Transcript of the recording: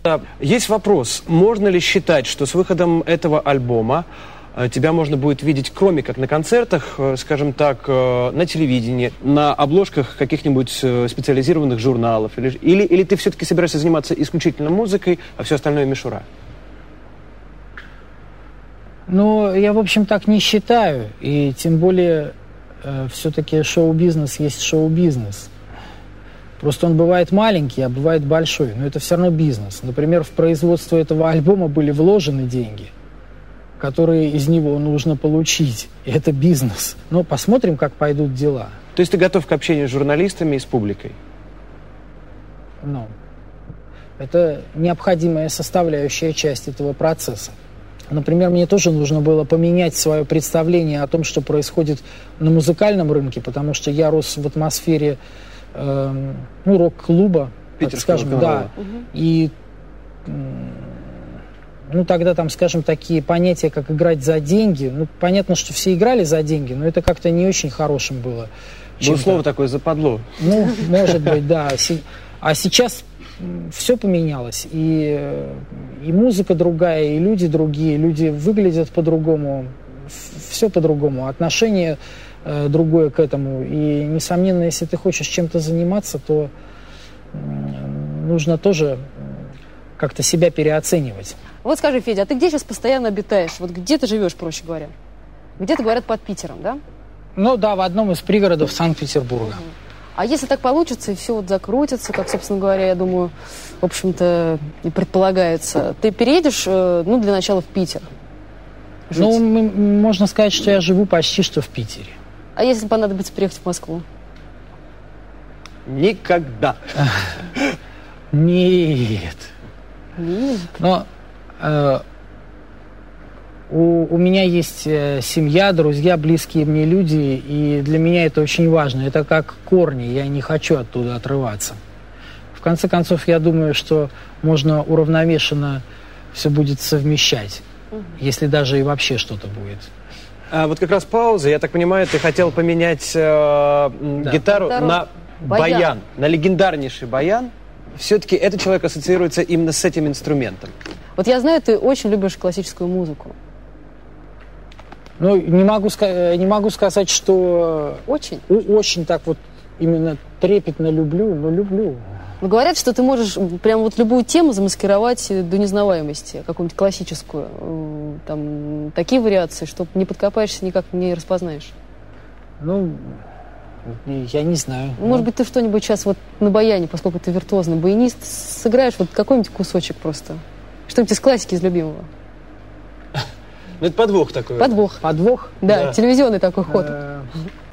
Есть вопрос, можно ли считать, что с выходом этого альбома тебя можно будет видеть, кроме как на концертах, скажем так, на телевидении, на обложках каких-нибудь специализированных журналов? Или ты все-таки собираешься заниматься исключительно музыкой, а все остальное мишура? Ну, я, в общем, так не считаю. И тем более, все-таки шоу-бизнес есть шоу-бизнес. Просто он бывает маленький, а бывает большой. Но это все равно бизнес. Например, в производство этого альбома были вложены деньги, которые из него нужно получить. И это бизнес. Но посмотрим, как пойдут дела. То есть ты готов к общению с журналистами и с публикой? Ну, это необходимая составляющая часть этого процесса. Например, мне тоже нужно было поменять свое представление о том, что происходит на музыкальном рынке, потому что я рос в атмосфере рок-клуба, так скажем, да. И тогда там, скажем, такие понятия, как играть за деньги. Ну, понятно, что все играли за деньги, но это как-то не очень хорошим было. Было слово такое западло. Ну, может быть, да. А сейчас все поменялось. И музыка другая, и люди другие. Люди выглядят по-другому. Все по-другому. Отношение другое к этому. И, несомненно, если ты хочешь чем-то заниматься, то нужно тоже как-то себя переоценивать. Вот скажи, Федя, а ты где сейчас постоянно обитаешь? Вот где ты живешь, проще говоря? Где-то, говорят, под Питером, да? Ну да, в одном из пригородов Санкт-Петербурга. А если так получится, и все вот закрутится, как, собственно говоря, я думаю, в общем-то, и предполагается, ты переедешь, для начала в Питер? Жить? Ну, можно сказать, что я живу почти что в Питере. А если понадобится приехать в Москву? Никогда. Нет. Но у меня есть семья, друзья, близкие мне люди, и для меня это очень важно. Это как корни, я не хочу оттуда отрываться. В конце концов, я думаю, что можно уравновешенно все будет совмещать, если даже и вообще что-то будет. А вот как раз пауза, я так понимаю, ты хотел поменять гитару на баян, на легендарнейший баян. Все-таки этот человек ассоциируется именно с этим инструментом. Вот я знаю, ты очень любишь классическую музыку. Ну, не могу сказать, что... Очень? Очень так вот именно трепетно люблю, но люблю. Но говорят, что ты можешь прям вот любую тему замаскировать до неузнаваемости, какую-нибудь классическую. Там такие вариации, что не подкопаешься, никак не распознаешь. Ну... Я не знаю. Может быть, ты что-нибудь сейчас вот на баяне, поскольку ты виртуозный баянист, сыграешь вот какой-нибудь кусочек просто. Что-нибудь из классики, из любимого. Ну, это подвох такой. Подвох? Подвох? Да, телевизионный такой ход.